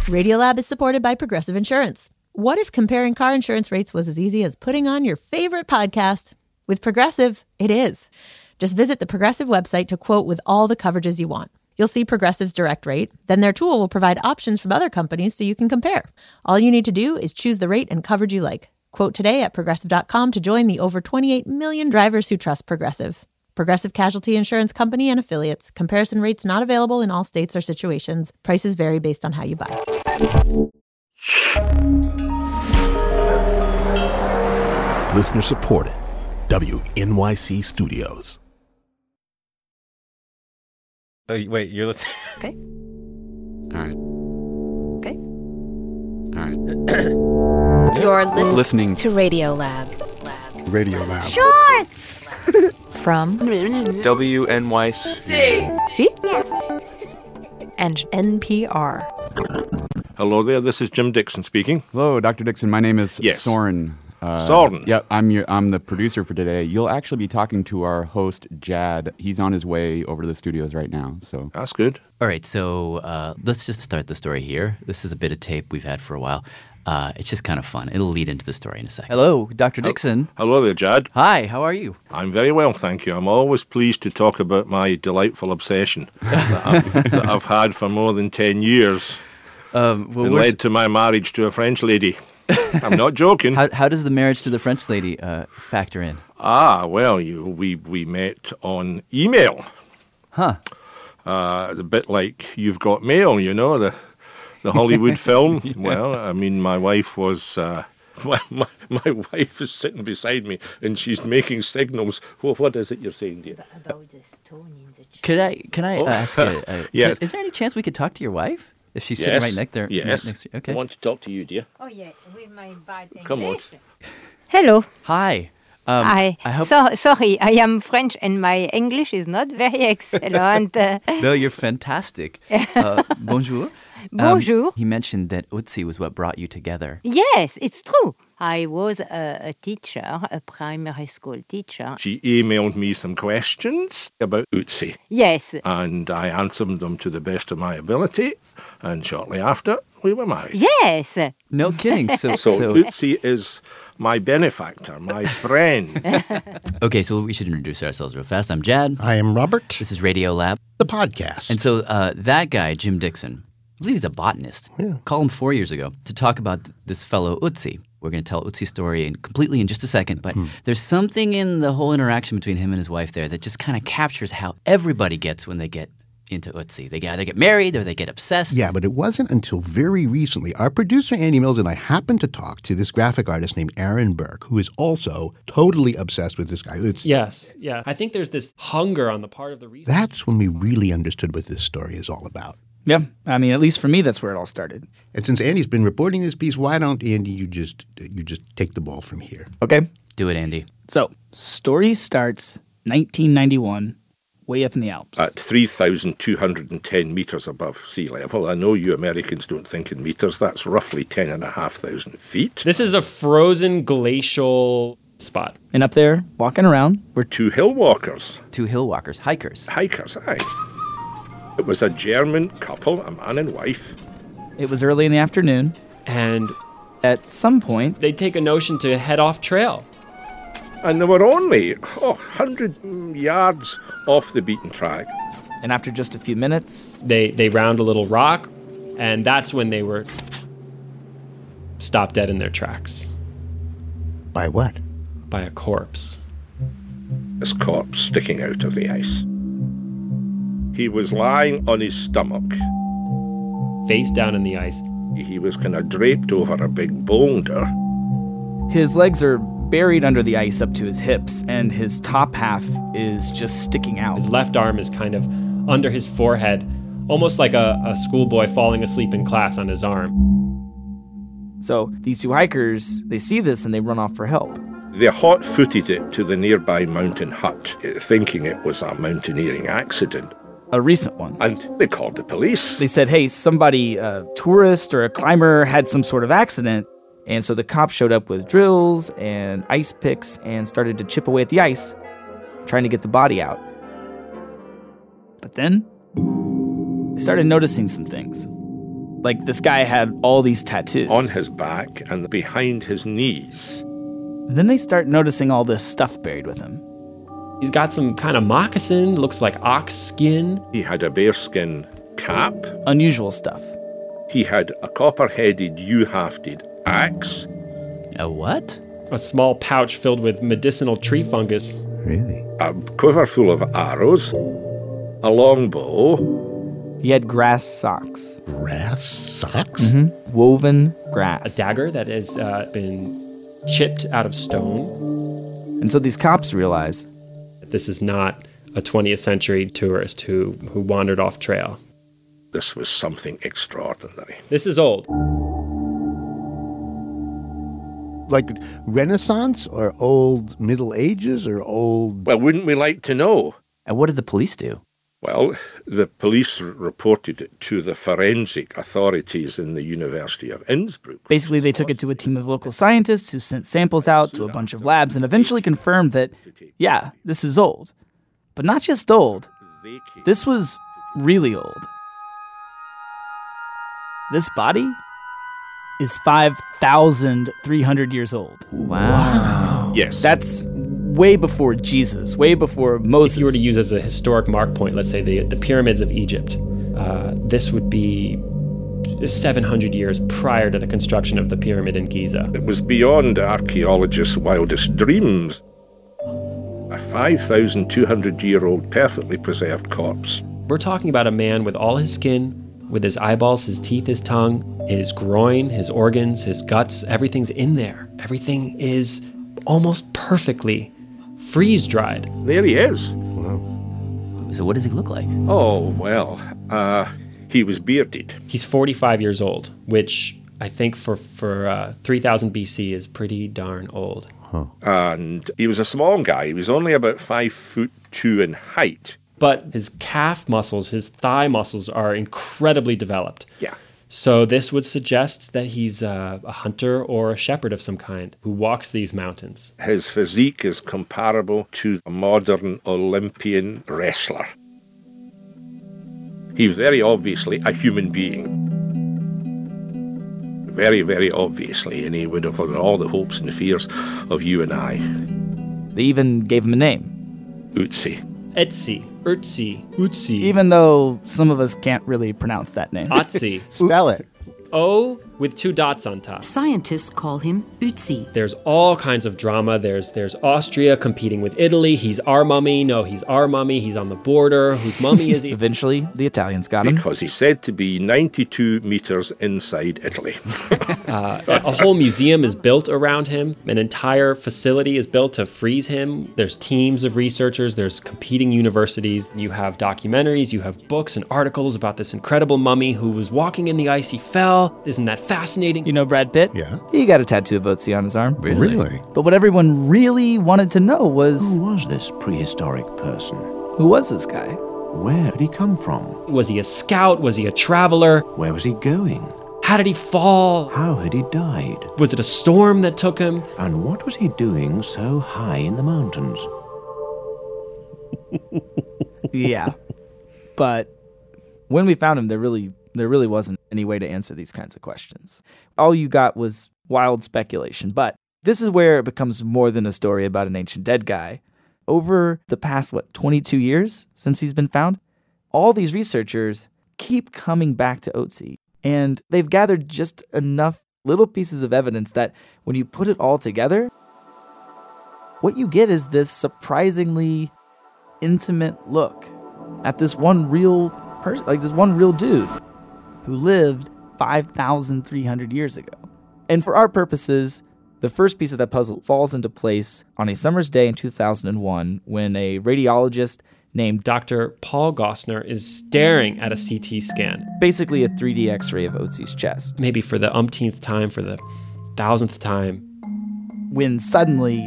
Radiolab is supported by Progressive Insurance. What if comparing car insurance rates was as easy as putting on your favorite podcast? With Progressive, it is. Just visit the Progressive website to quote with all the coverages you want. You'll see Progressive's direct rate. Then their tool will provide options from other companies so you can compare. All you need to do is choose the rate and coverage you like. Quote today at Progressive.com to join the over 28 million drivers who trust Progressive. Progressive Casualty Insurance Company and Affiliates. Comparison rates not available in all states or situations. Prices vary based on how you buy. Listener supported. WNYC Studios. Oh, wait, you're listening? Okay. All right. Okay. All right. You're Listening to Radiolab. Radiolab. Shorts! From WNYC. See? And NPR. Hello there, this is Jim Dixon speaking. Hello, Dr. Dixon. My name is Yes. Soren. Soren? Yeah, I'm the producer for today. You'll actually be talking to our host, Jad. He's on his way over to the studios right now. So That's good. All right, so let's just start the story here. This is a bit of tape we've had for a while. It's just kind of fun. It'll lead into the story in a second. Hello, Dr. Dixon. Hello there, Jad. Hi, how are you? I'm very well, thank you. I'm always pleased to talk about my delightful obsession that I've had for more than 10 years. It led to my marriage to a French lady. I'm not joking. How does the marriage to the French lady factor in? Well, we met on email. Huh. A bit like You've Got Mail, you know, the Hollywood film. Yeah. Well, I mean, my wife was... my wife is sitting beside me and she's making signals. Well, what is it you're saying, dear? About this tone in the Can I ask you? Yeah. Is there any chance we could talk to your wife? If she's sitting right next there. Yes. Next to you. Okay. I want to talk to you, dear. Oh, yeah, with my bad English. Come on. Hello. Hi. I hope... sorry, I am French and my English is not very excellent. No, you're fantastic. Bonjour. Bonjour. He mentioned that Ötzi was what brought you together. Yes, it's true. I was a teacher, a primary school teacher. She emailed me some questions about Ötzi. Yes. And I answered them to the best of my ability. And shortly after, we were married. Yes. No kidding. So Ötzi is my benefactor, my friend. Okay, so we should introduce ourselves real fast. I'm Jad. I am Robert. This is Radiolab. The podcast. And so that guy, Jim Dixon, I believe he's a botanist. Yeah. Called him 4 years ago to talk about this fellow Ötzi. We're going to tell Ötzi's story completely in just a second, but there's something in the whole interaction between him and his wife there that just kind of captures how everybody gets when they get into Ötzi. They either get married or they get obsessed. Yeah, but it wasn't until very recently. Our producer, Andy Mills, and I happened to talk to this graphic artist named Aaron Burke, who is also totally obsessed with this guy. Yes, yeah. I think there's this hunger on the part of the reader. That's when we really understood what this story is all about. Yeah, I mean, at least for me, that's where it all started. And since Andy's been reporting this piece, why don't, Andy, you just take the ball from here? Okay. Do it, Andy. So, story starts 1991, way up in the Alps. At 3,210 meters above sea level. I know you Americans don't think in meters. That's roughly 10,500 feet. This is a frozen glacial spot. And up there, walking around, were two hill walkers. Two hill walkers, hikers. Hikers, aye. It was a German couple, a man and wife. It was early in the afternoon. And at some point, they take a notion to head off trail. And they were only 100 yards off the beaten track. And after just a few minutes, they round a little rock, and that's when they were stopped dead in their tracks. By what? By a corpse. This corpse sticking out of the ice. He was lying on his stomach. Face down in the ice. He was kind of draped over a big boulder. His legs are buried under the ice up to his hips, and his top half is just sticking out. His left arm is kind of under his forehead, almost like a schoolboy falling asleep in class on his arm. So these two hikers, they see this and they run off for help. They hot-footed it to the nearby mountain hut, thinking it was a mountaineering accident. A recent one. And they called the police. They said, hey, somebody, a tourist or a climber had some sort of accident. And so the cops showed up with drills and ice picks and started to chip away at the ice, trying to get the body out. But then they started noticing some things. Like this guy had all these tattoos. On his back and behind his knees. And then they start noticing all this stuff buried with him. He's got some kind of moccasin, looks like ox skin. He had a bearskin cap. Unusual stuff. He had a copper-headed, U-hafted axe. A what? A small pouch filled with medicinal tree fungus. Really? A quiver full of arrows. A longbow. He had grass socks. Grass socks? Mm-hmm. Woven grass. A dagger that has been chipped out of stone. And so these cops realize this is not a 20th century tourist who wandered off trail. This was something extraordinary. This is old. Like Renaissance or old Middle Ages or old... Well, wouldn't we like to know? And what did the police do? Well, the police reported it to the forensic authorities in the University of Innsbruck. Basically, they took it to a team of local scientists who sent samples out to a bunch of labs and eventually confirmed that, yeah, this is old. But not just old. This was really old. This body is 5,300 years old. Wow. Yes. That's way before Jesus, way before Moses. If you were to use as a historic mark point, let's say the pyramids of Egypt, this would be 700 years prior to the construction of the pyramid in Giza. It was beyond archaeologists' wildest dreams. A 5,200-year-old perfectly preserved corpse. We're talking about a man with all his skin, with his eyeballs, his teeth, his tongue, his groin, his organs, his guts, everything's in there. Everything is almost perfectly freeze-dried. There he is. Wow. So what does he look like? Oh, well, he was bearded. He's 45 years old, which I think for 3000 BC is pretty darn old. Huh. And he was a small guy. He was only about 5'2" in height. But his calf muscles, his thigh muscles are incredibly developed. Yeah. So this would suggest that he's a hunter or a shepherd of some kind who walks these mountains. His physique is comparable to a modern Olympian wrestler. He was very obviously a human being. Very, very obviously, and he would have had all the hopes and fears of you and I. They even gave him a name. Utsi. Etsi, Utsi. Even though some of us can't really pronounce that name. Otzi. Spell it. O with 2 dots on top. Scientists call him Utsi. There's all kinds of drama. There's Austria competing with Italy. He's our mummy. No, he's our mummy. He's on the border. Whose mummy is he? Eventually, the Italians got him. Because he's said to be 92 meters inside Italy. A whole museum is built around him. An entire facility is built to freeze him. There's teams of researchers. There's competing universities. You have documentaries. You have books and articles about this incredible mummy who was walking in the icy fell. Isn't that fascinating? You know Brad Pitt? Yeah. He got a tattoo of Otzi on his arm. Really? But what everyone really wanted to know was... Who was this prehistoric person? Who was this guy? Where did he come from? Was he a scout? Was he a traveler? Where was he going? How did he fall? How had he died? Was it a storm that took him? And what was he doing so high in the mountains? Yeah. But when we found him, there really wasn't any way to answer these kinds of questions. All you got was wild speculation. But this is where it becomes more than a story about an ancient dead guy. Over the past, 22 years since he's been found, all these researchers keep coming back to Otzi. And they've gathered just enough little pieces of evidence that when you put it all together, what you get is this surprisingly intimate look at this one real person, like this one real dude who lived 5,300 years ago. And for our purposes, the first piece of that puzzle falls into place on a summer's day in 2001 when a radiologist named Dr. Paul Gosner is staring at a CT scan. Basically a 3D X-ray of Otzi's chest. Maybe for the umpteenth time, for the 1,000th time. When suddenly...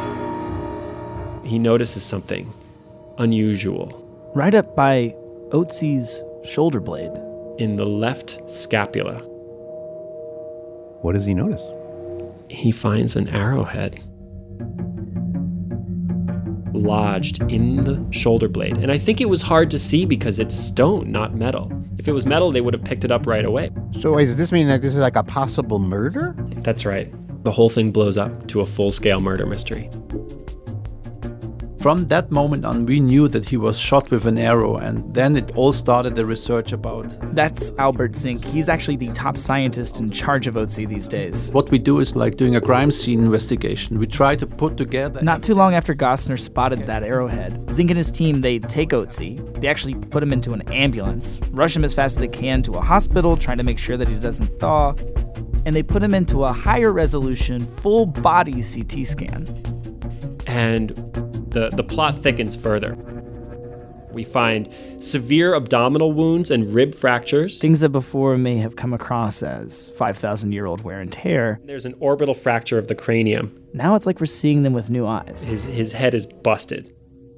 he notices something unusual. Right up by Otzi's shoulder blade. In the left scapula. What does he notice? He finds an arrowhead. lodged in the shoulder blade. And I think it was hard to see because it's stone, not metal. If it was metal, they would have picked it up right away. So does this mean that this is like a possible murder? That's right. The whole thing blows up to a full-scale murder mystery. From that moment on, we knew that he was shot with an arrow, and then it all started the research about... That's Albert Zink. He's actually the top scientist in charge of Otzi these days. What we do is like doing a crime scene investigation. We try to put together... Not too long after Gostner spotted that arrowhead, Zink and his team, they take Otzi. They actually put him into an ambulance, rush him as fast as they can to a hospital, trying to make sure that he doesn't thaw, and they put him into a higher resolution, full body CT scan. And the plot thickens further. We find severe abdominal wounds and rib fractures. Things that before may have come across as 5,000-year-old wear and tear. There's an orbital fracture of the cranium. Now it's like we're seeing them with new eyes. His head is busted.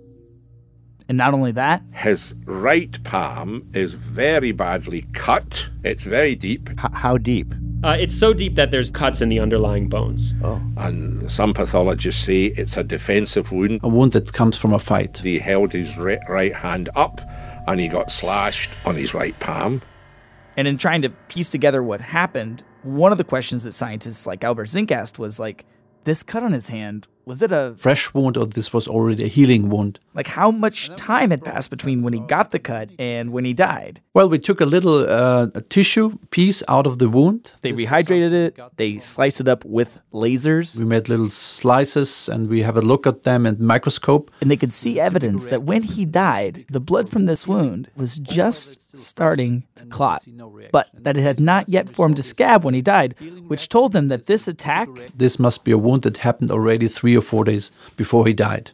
And not only that, his right palm is very badly cut. It's very deep. How deep? It's so deep that there's cuts in the underlying bones. Oh. And some pathologists say it's a defensive wound. A wound that comes from a fight. He held his right hand up and he got slashed on his right palm. And in trying to piece together what happened, one of the questions that scientists like Albert Zink asked was like, this cut on his hand, was it a fresh wound or this was already a healing wound? Like how much time had passed between when he got the cut and when he died? Well, we took a little a tissue piece out of the wound. They rehydrated it. They sliced it up with lasers. We made little slices and we have a look at them in microscope. And they could see evidence that when he died, the blood from this wound was just starting to clot, but that it had not yet formed a scab when he died, which told them that this attack... This must be a wound that happened already 3 or 4 days before he died.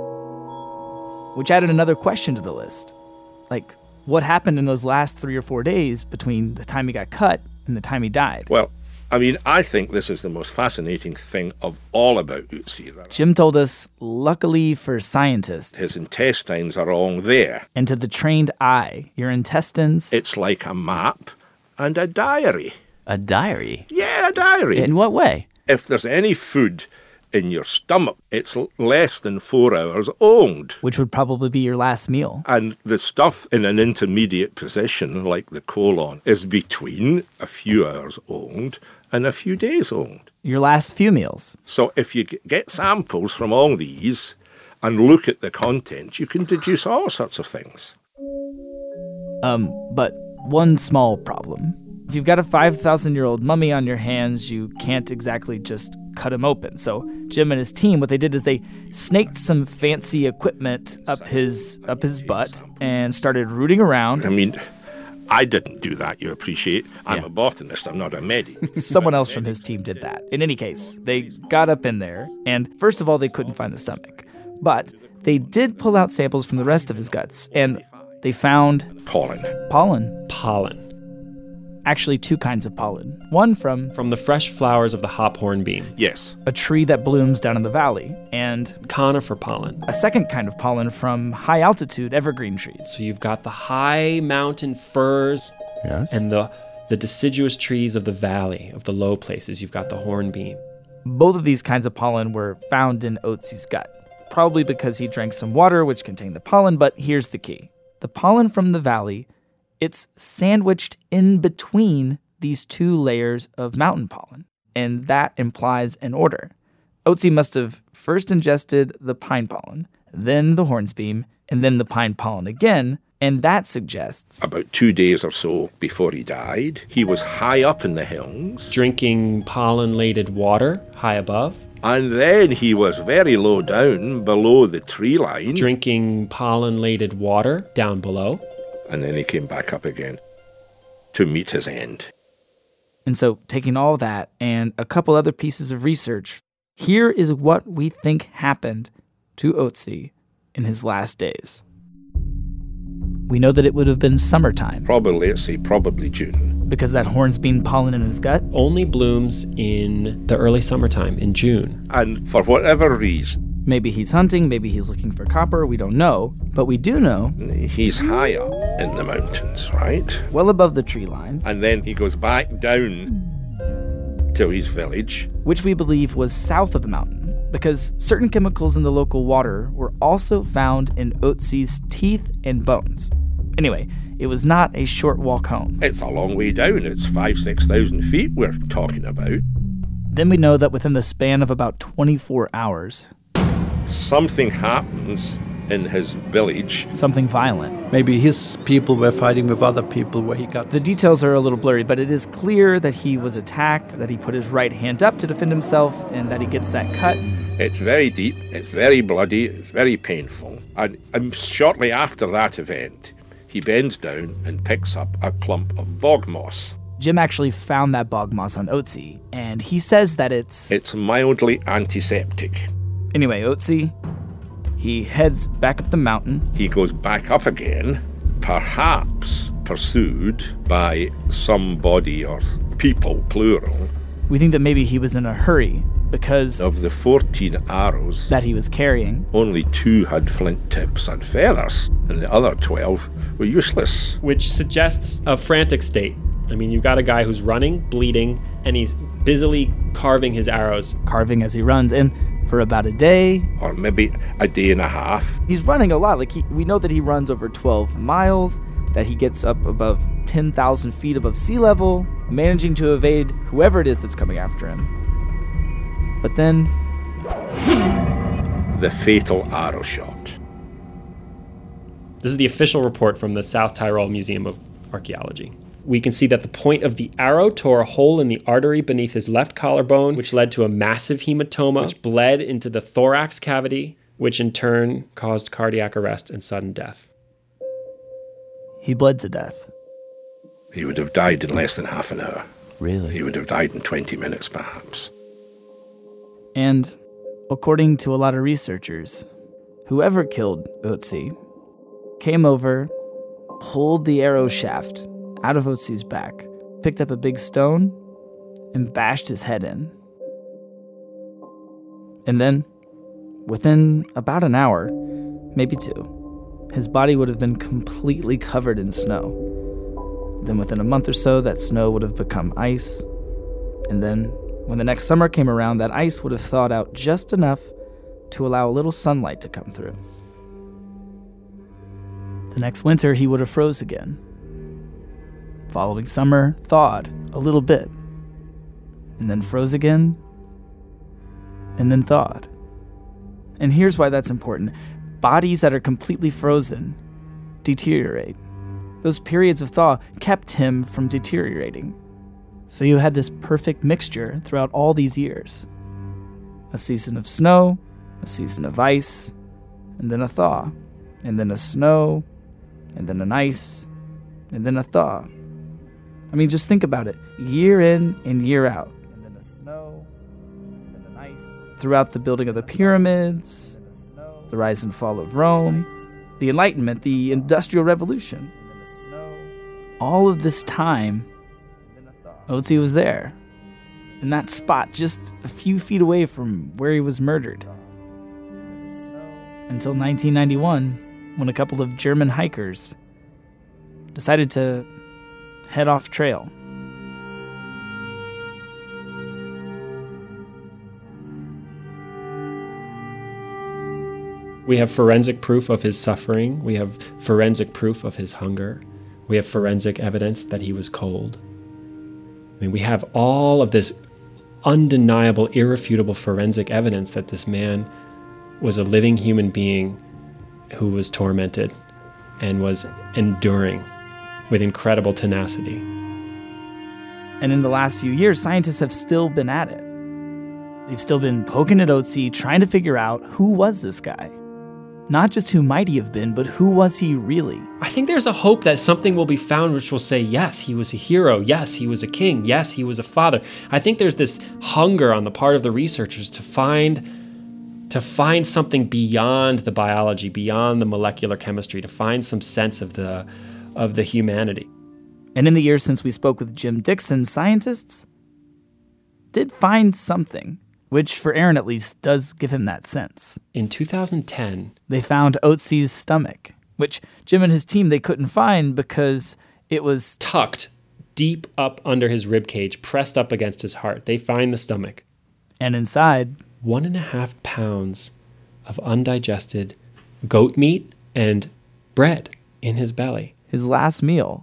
Which added another question to the list. Like, what happened in those last 3 or 4 days between the time he got cut and the time he died? Well, I mean, I think this is the most fascinating thing of all about Otzi. Jim told us, luckily for scientists, his intestines are all there. And to the trained eye, your intestines... It's like a map and a diary. A diary? Yeah, a diary. In what way? If there's any food in your stomach, it's less than 4 hours old. Which would probably be your last meal. And the stuff in an intermediate position, like the colon, is between a few hours old and a few days old. Your last few meals. So if you get samples from all these and look at the contents, you can deduce all sorts of things. But one small problem. If you've got a 5,000-year-old mummy on your hands, you can't exactly just cut him open. So Jim and his team, what they did is they snaked some fancy equipment up his butt and started rooting around. I mean, I didn't do that, you appreciate. I'm a botanist, I'm not a medic. Someone else from his team did that. In any case, they got up in there, and first of all, they couldn't find the stomach. But they did pull out samples from the rest of his guts, and they found... Pollen. Pollen. Actually, 2 kinds of pollen. One from the fresh flowers of the hop hornbeam. Yes. A tree that blooms down in the valley. And conifer pollen. A second kind of pollen from high-altitude evergreen trees. So you've got the high mountain firs and the deciduous trees of the valley, of the low places. You've got the hornbeam. Both of these kinds of pollen were found in Otzi's gut. Probably because he drank some water which contained the pollen, but here's the key. The pollen from the valley, it's sandwiched in between these 2 layers of mountain pollen, and that implies an order. Otzi must have first ingested the pine pollen, then the hornbeam, and then the pine pollen again, and that suggests... About 2 days or so before he died, he was high up in the hills. Drinking pollen-laden water high above. And then he was very low down below the tree line. Drinking pollen-laden water down below. And then he came back up again to meet his end. And so, taking all that and a couple other pieces of research, here is what we think happened to Otzi in his last days. We know that it would have been summertime. Probably June. Because that hornbeam pollen in his gut only blooms in the early summertime, in June. And for whatever reason. Maybe he's hunting, maybe he's looking for copper, we don't know. But we do know... He's high up in the mountains, right? Well above the tree line. And then he goes back down to his village. Which we believe was south of the mountain. because certain chemicals in the local water were also found in Ötzi's teeth and bones. Anyway, it was not a short walk home. It's a long way down. It's 5,000-6,000 feet we're talking about. Then we know that within the span of about 24 hours, something happens in his village. Something violent. Maybe his people were fighting with other people where he got... The details are a little blurry, but it is clear that he was attacked, that he put his right hand up to defend himself, and that he gets that cut. It's very deep, it's very bloody, it's very painful. And shortly after that event, he bends down and picks up a clump of bog moss. Jim actually found that bog moss on Ötzi, and he says that it's mildly antiseptic. Anyway, Ötzi, he heads back up the mountain. He goes back up again, perhaps pursued by somebody or people, plural. We think that maybe he was in a hurry because of the 14 arrows that he was carrying. Only 2 had flint tips and feathers, and the other 12 were useless. Which suggests a frantic state. I mean, you've got a guy who's running, bleeding, and he's busily carving his arrows. Carving as he runs, and for about a day. Or maybe a day and a half. He's running a lot. We know that he runs over 12 miles, that he gets up above 10,000 feet above sea level, managing to evade whoever it is that's coming after him. But then... the fatal arrow shot. This is the official report from the South Tyrol Museum of Archaeology. We can see that the point of the arrow tore a hole in the artery beneath his left collarbone, which led to a massive hematoma, which bled into the thorax cavity, which in turn caused cardiac arrest and sudden death. He bled to death. He would have died in less than half an hour. Really? He would have died in 20 minutes, perhaps. And according to a lot of researchers, whoever killed Ötzi came over, pulled the arrow shaft out of Ötzi's back, picked up a big stone, and bashed his head in. And then, within about an hour, maybe 2, his body would have been completely covered in snow. Then within a month or so, that snow would have become ice. And then, when the next summer came around, that ice would have thawed out just enough to allow a little sunlight to come through. The next winter, he would have froze again. Following summer, thawed a little bit, and then froze again, and then thawed. And here's why that's important. Bodies that are completely frozen deteriorate. Those periods of thaw kept him from deteriorating. So you had this perfect mixture throughout all these years. A season of snow, a season of ice, and then a thaw, and then a snow, and then an ice, and then a thaw. I mean, just think about it. Year in and year out. And then the snow, and then the ice. Throughout the building of the pyramids, the rise and fall of Rome, the Enlightenment, the Industrial Revolution. All of this time, Ötzi was there. In that spot, just a few feet away from where he was murdered. Until 1991, when a couple of German hikers decided to head off trail. We have forensic proof of his suffering. We have forensic proof of his hunger. We have forensic evidence that he was cold. I mean, we have all of this undeniable, irrefutable forensic evidence that this man was a living human being who was tormented and was enduring with incredible tenacity. And in the last few years, scientists have still been at it. They've still been poking at Ötzi, trying to figure out who was this guy. Not just who might he have been, but who was he really? I think there's a hope that something will be found which will say, yes, he was a hero. Yes, he was a king. Yes, he was a father. I think there's this hunger on the part of the researchers to find something beyond the biology, beyond the molecular chemistry, to find some sense of the humanity. And in the years since we spoke with Jim Dixon, scientists did find something, which for Aaron at least does give him that sense. In 2010, they found Ötzi's stomach, which Jim and his team, they couldn't find because it was tucked deep up under his rib cage, pressed up against his heart. They find the stomach. And inside, 1.5 pounds of undigested goat meat and bread in his belly. His last meal.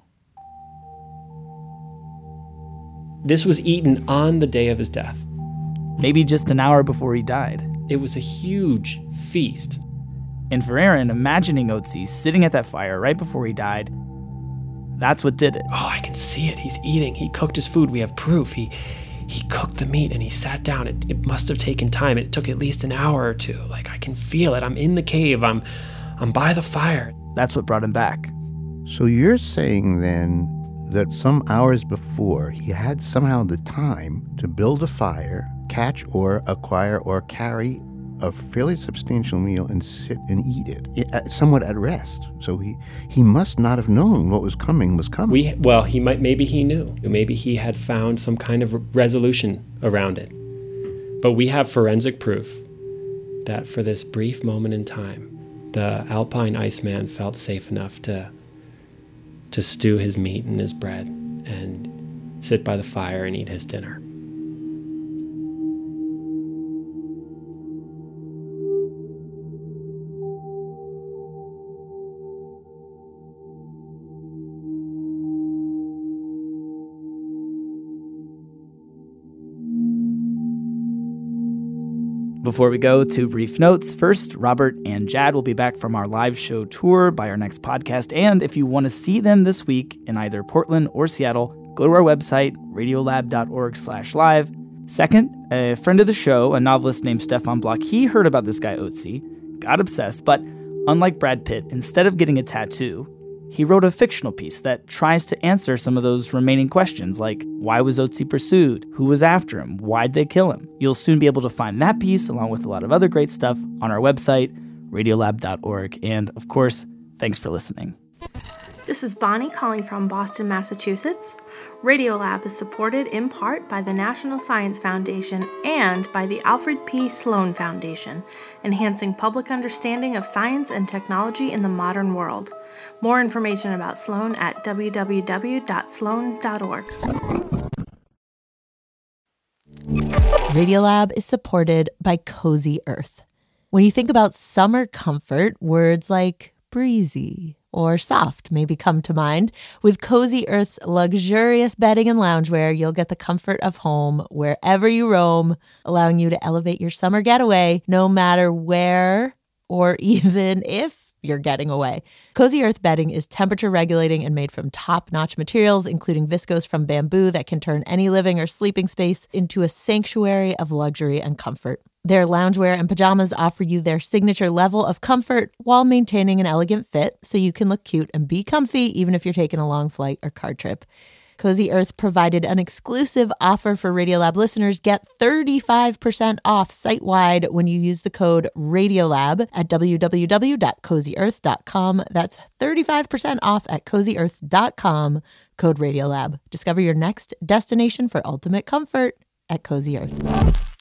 This was eaten on the day of his death. Maybe just an hour before he died. It was a huge feast. And for Aaron, imagining Otzi sitting at that fire right before he died, that's what did it. Oh, I can see it. He's eating. He cooked his food. We have proof. He cooked the meat and he sat down. It must have taken time. It took at least an hour or two. Like, I can feel it. I'm in the cave. I'm by the fire. That's what brought him back. So you're saying then that some hours before, he had somehow the time to build a fire, catch or acquire or carry a fairly substantial meal and sit and eat it, somewhat at rest. So he must not have known what was coming. Maybe he knew. Maybe he had found some kind of resolution around it. But we have forensic proof that for this brief moment in time, the Alpine Iceman felt safe enough to stew his meat and his bread and sit by the fire and eat his dinner. Before we go to brief notes, first, Robert and Jad will be back from our live show tour by our next podcast. And if you want to see them this week in either Portland or Seattle, go to our website, radiolab.org/live. Second, a friend of the show, a novelist named Stefan Bloch, he heard about this guy Otzi, got obsessed, but unlike Brad Pitt, instead of getting a tattoo, he wrote a fictional piece that tries to answer some of those remaining questions, like why was Otzi pursued? Who was after him? Why'd they kill him? You'll soon be able to find that piece, along with a lot of other great stuff, on our website, radiolab.org. And, of course, thanks for listening. This is Bonnie calling from Boston, Massachusetts. Radiolab is supported in part by the National Science Foundation and by the Alfred P. Sloan Foundation, enhancing public understanding of science and technology in the modern world. More information about Sloan at www.sloan.org. Radiolab is supported by Cozy Earth. When you think about summer comfort, words like breezy or soft maybe come to mind. With Cozy Earth's luxurious bedding and loungewear, you'll get the comfort of home wherever you roam, allowing you to elevate your summer getaway no matter where or even if you're getting away. Cozy Earth bedding is temperature regulating and made from top-notch materials, including viscose from bamboo that can turn any living or sleeping space into a sanctuary of luxury and comfort. Their loungewear and pajamas offer you their signature level of comfort while maintaining an elegant fit, so you can look cute and be comfy even if you're taking a long flight or car trip. Cozy Earth provided an exclusive offer for Radiolab listeners. Get 35% off site-wide when you use the code RADIOLAB at www.cozyearth.com. That's 35% off at cozyearth.com, code RADIOLAB. Discover your next destination for ultimate comfort at Cozy Earth.